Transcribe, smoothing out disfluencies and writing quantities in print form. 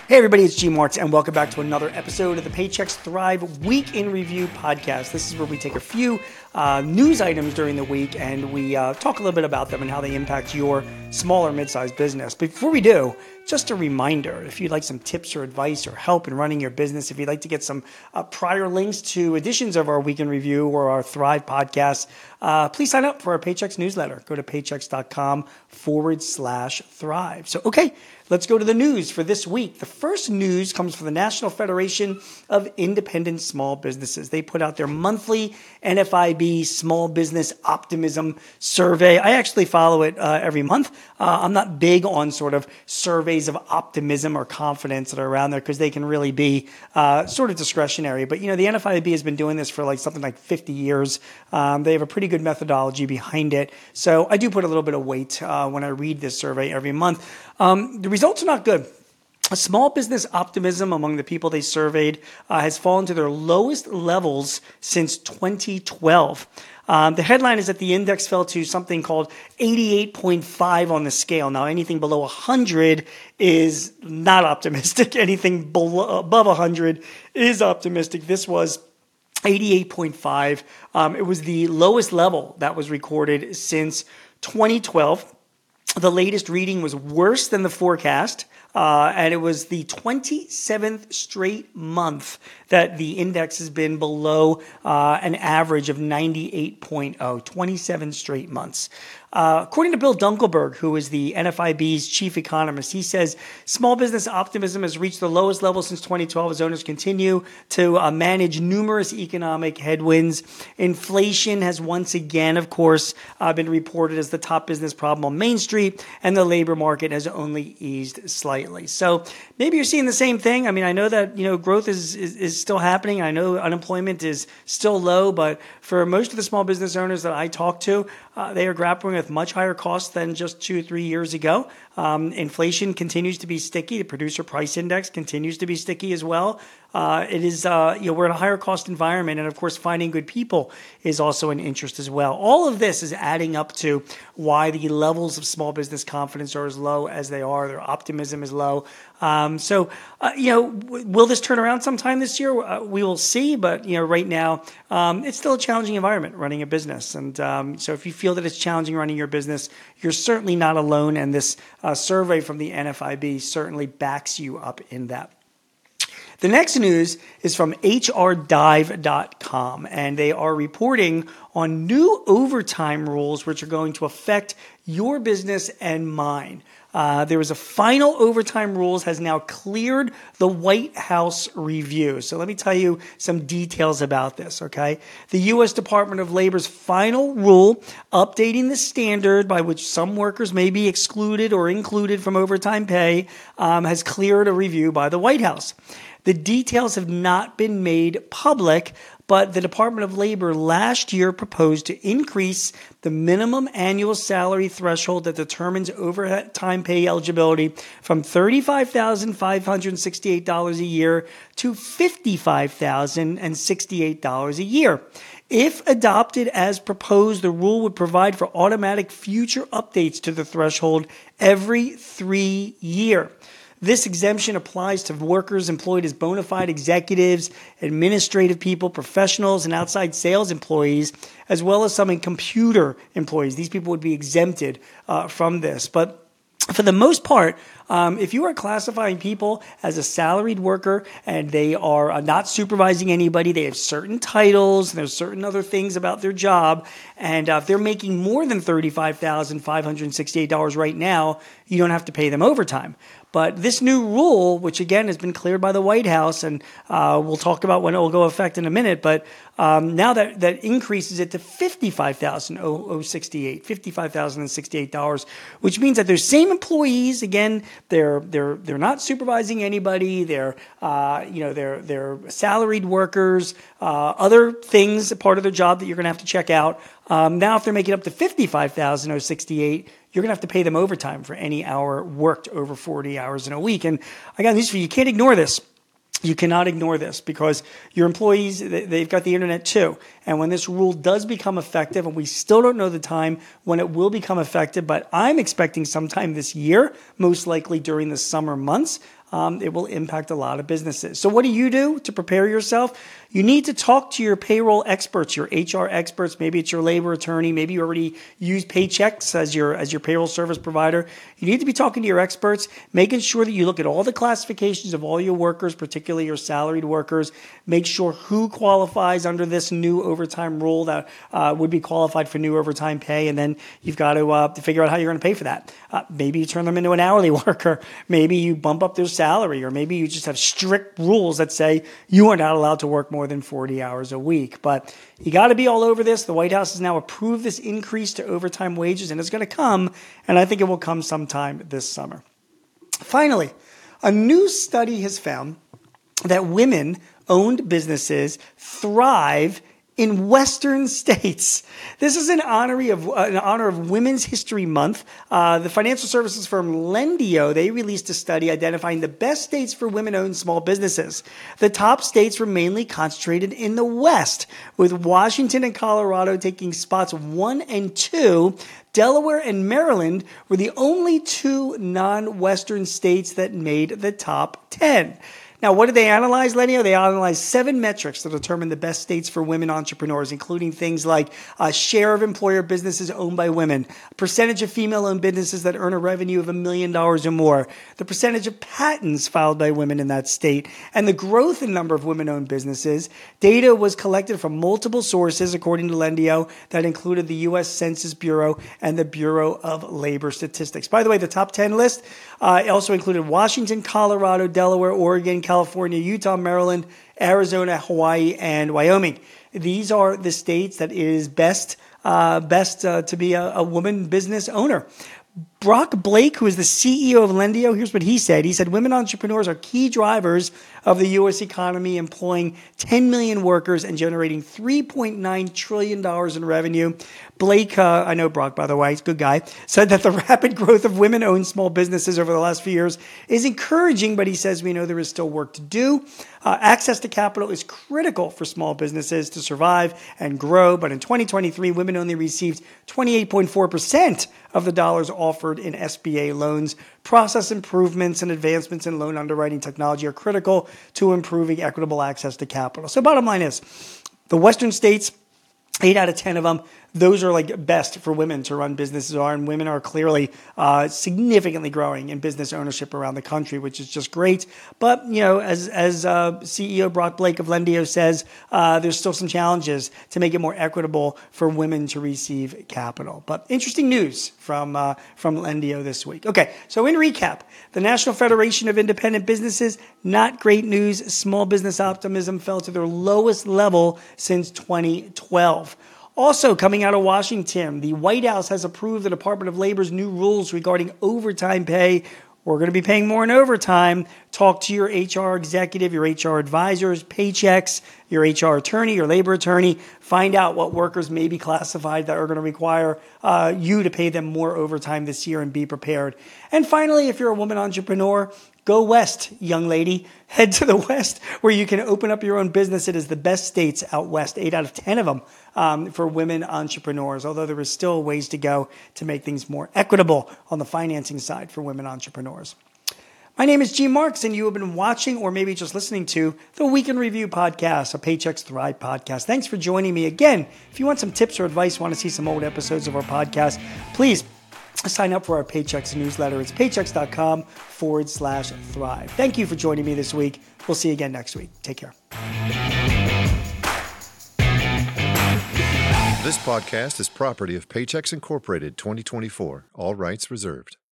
Hey everybody, it's G Marks and welcome back to another episode of the Paychex Thrive Week in Review podcast. This is where we take a few news items during the week and we talk a little bit about them and how they impact your small or mid-sized business. Before we do, just a reminder, if you'd like some tips or advice or help in running your business, if you'd like to get some prior links to editions of our Week in Review or our Thrive podcast, please sign up for our Paychex newsletter. Go to paychex.com/thrive. So, okay, let's go to the news for this week. The first news comes from the National Federation of Independent Small Businesses. They put out their monthly NFIB Small Business Optimism Survey. I actually follow it every month. I'm not big on sort of surveys of optimism or confidence that are around there because they can really be sort of discretionary. But, you know, the NFIB has been doing this for something like 50 years. They have a pretty good methodology behind it. So I do put a little bit of weight when I read this survey every month. The results are not good. Small business optimism among the people they surveyed has fallen to their lowest levels since 2012. The headline is that the index fell to something called 88.5 on the scale. Now, anything below 100 is not optimistic. Anything above 100 is optimistic. This was 88.5. It was the lowest level that was recorded since 2012. The latest reading was worse than the forecast. And it was the 27th straight month that the index has been below an average of 98.0, 27 straight months. According to Bill Dunkelberg, who is the NFIB's chief economist, he says small business optimism has reached the lowest level since 2012 as owners continue to manage numerous economic headwinds. Inflation has once again, of course, been reported as the top business problem on Main Street, and the labor market has only eased slightly. So maybe you're seeing the same thing. I mean, I know that, growth is still happening. I know unemployment is still low, but for most of the small business owners that I talk to, they are grappling with much higher costs than just 2 or 3 years ago. Inflation continues to be sticky. The producer price index continues to be sticky as well. It is, we're in a higher cost environment. And of course, finding good people is also an interest as well. All of this is adding up to why the levels of small business confidence are as low as they are. Their optimism is low. Will this turn around sometime this year? We will see. But, right now, it's still a challenging environment running a business. And so if you feel that it's challenging running your business, you're certainly not alone. And this survey from the NFIB certainly backs you up in that. The next news is from HRDive.com, and they are reporting on new overtime rules which are going to affect your business and mine. There was a final overtime rules has now cleared the White House review. So let me tell you some details about this, okay? The U.S. Department of Labor's final rule updating the standard by which some workers may be excluded or included from overtime pay has cleared a review by the White House. The details have not been made public, but the Department of Labor last year proposed to increase the minimum annual salary threshold that determines overtime pay eligibility from $35,568 a year to $55,068 a year. If adopted as proposed, the rule would provide for automatic future updates to the threshold every 3 years. This exemption applies to workers employed as bona fide executives, administrative people, professionals, and outside sales employees, as well as some in computer employees. These people would be exempted from this. But for the most part, if you are classifying people as a salaried worker and they are not supervising anybody, they have certain titles, and there's certain other things about their job, and if they're making more than $35,568 right now, you don't have to pay them overtime. But this new rule, which again has been cleared by the White House, and we'll talk about when it will go into effect in a minute, but now that increases it to $55,068, which means that those same employees, again, they're not supervising anybody, they're salaried workers, other things, part of their job that you're going to have to check out. Now, if they're making up to $55,068, you're going to have to pay them overtime for any hour worked over 40 hours in a week. And I got news for you. You can't ignore this. You cannot ignore this because your employees, they've got the internet too. And when this rule does become effective, and we still don't know the time when it will become effective, but I'm expecting sometime this year, most likely during the summer months, it will impact a lot of businesses. So what do you do to prepare yourself? You need to talk to your payroll experts, your HR experts. Maybe it's your labor attorney. Maybe you already use Paychex as your payroll service provider. You need to be talking to your experts, making sure that you look at all the classifications of all your workers, particularly your salaried workers. Make sure who qualifies under this new overtime rule that would be qualified for new overtime pay. And then you've got to figure out how you're going to pay for that. Maybe you turn them into an hourly worker. Maybe you bump up their salary, or maybe you just have strict rules that say you are not allowed to work more than 40 hours a week. But you got to be all over this. The White House has now approved this increase to overtime wages, and it's going to come, and I think it will come sometime this summer. Finally, a new study has found that women-owned businesses thrive in Western states. This is in honor of Women's History Month. The financial services firm Lendio, they released a study identifying the best states for women-owned small businesses. The top states were mainly concentrated in the West, with Washington and Colorado taking spots 1 and 2. Delaware and Maryland were the only two non-Western states that made the top 10. Now, what did they analyze, Lenio? They analyzed 7 metrics to determine the best states for women entrepreneurs, including things like share of employer businesses owned by women, percentage of female-owned businesses that earn a revenue of $1 million or more, the percentage of patents filed by women in that state, and the growth in number of women-owned businesses. Data was collected from multiple sources, according to Lendio, that included the U.S. Census Bureau and the Bureau of Labor Statistics. By the way, the top 10 list also included Washington, Colorado, Delaware, Oregon, California, Utah, Maryland, Arizona, Hawaii, and Wyoming. These are the states that it is best to be a woman business owner. Brock Blake, who is the CEO of Lendio, here's what he said. He said, women entrepreneurs are key drivers of the U.S. economy, employing 10 million workers and generating $3.9 trillion in revenue. Blake, I know Brock, by the way, he's a good guy, said that the rapid growth of women-owned small businesses over the last few years is encouraging, but he says we know there is still work to do. Access to capital is critical for small businesses to survive and grow, but in 2023, women only received 28.4% of the dollars offered in SBA loans. Process improvements and advancements in loan underwriting technology are critical to improving equitable access to capital. So bottom line is, the Western states, 8 out of 10 of them, those are like best for women to run businesses are, and women are clearly significantly growing in business ownership around the country, which is just great. But, you know, as CEO Brock Blake of Lendio says, there's still some challenges to make it more equitable for women to receive capital. But interesting news from Lendio this week. Okay, so in recap, the National Federation of Independent Businesses, not great news. Small business optimism fell to their lowest level since 2012. Also, coming out of Washington, the White House has approved the Department of Labor's new rules regarding overtime pay. We're going to be paying more in overtime. Talk to your HR executive, your HR advisors, Paychex, your HR attorney, your labor attorney. Find out what workers may be classified that are going to require you to pay them more overtime this year, and be prepared. And finally, if you're a woman entrepreneur, go west, young lady. Head to the west where you can open up your own business. It is the best states out west, 8 out of 10 of them for women entrepreneurs, although there is still ways to go to make things more equitable on the financing side for women entrepreneurs. My name is Gene Marks, and you have been watching or maybe just listening to the Week in Review podcast, a Paychex Thrive podcast. Thanks for joining me again. If you want some tips or advice, want to see some old episodes of our podcast, please sign up for our Paychex newsletter. It's paychex.com/thrive. Thank you for joining me this week. We'll see you again next week. Take care. This podcast is property of Paychex Incorporated 2024. All rights reserved.